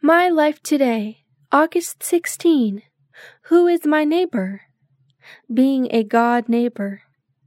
My life today, August 16. Who is my neighbor? Being a God neighbor.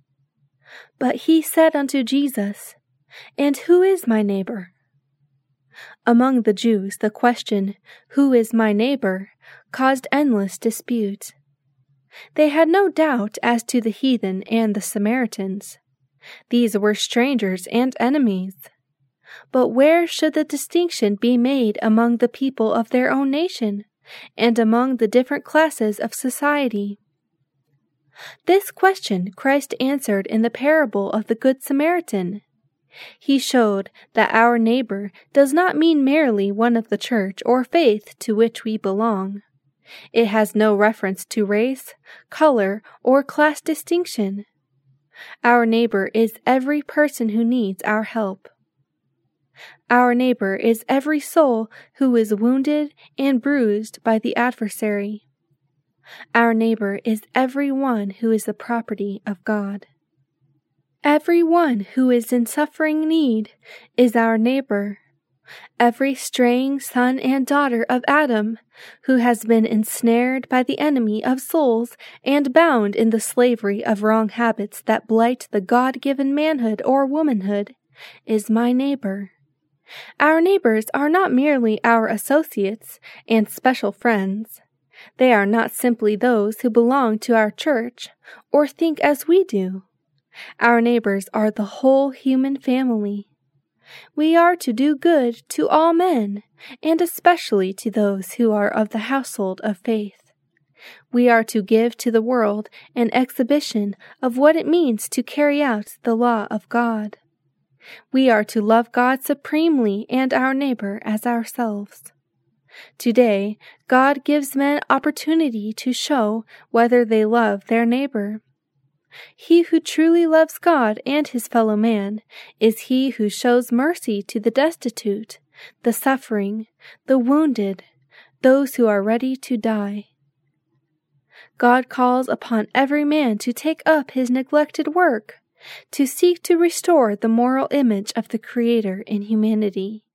But he said unto Jesus, And who is my neighbor? Among the Jews, the question, Who is my neighbor? Caused endless dispute. They had no doubt as to the heathen and the Samaritans. These were strangers and enemies. But where should the distinction be made among the people of their own nation, and among the different classes of society? This question Christ answered in the parable of the Good Samaritan. He showed that our neighbor does not mean merely one of the church or faith to which we belong. It has no reference to race, color, or class distinction. Our neighbor is every person who needs our help. Our neighbor is every soul who is wounded and bruised by the adversary. Our neighbor is every one who is the property of God. Every one who is in suffering need is our neighbor. Every straying son and daughter of Adam, who has been ensnared by the enemy of souls and bound in the slavery of wrong habits that blight the God-given manhood or womanhood, is my neighbor. Our neighbors are not merely our associates and special friends. They are not simply those who belong to our church or think as we do. Our neighbors are the whole human family. We are to do good to all men, and especially to those who are of the household of faith. We are to give to the world an exhibition of what it means to carry out the law of God. We are to love God supremely and our neighbor as ourselves. Today, God gives men opportunity to show whether they love their neighbor. He who truly loves God and his fellow man is he who shows mercy to the destitute, the suffering, the wounded, those who are ready to die. God calls upon every man to take up his neglected work, to seek to restore the moral image of the Creator in humanity.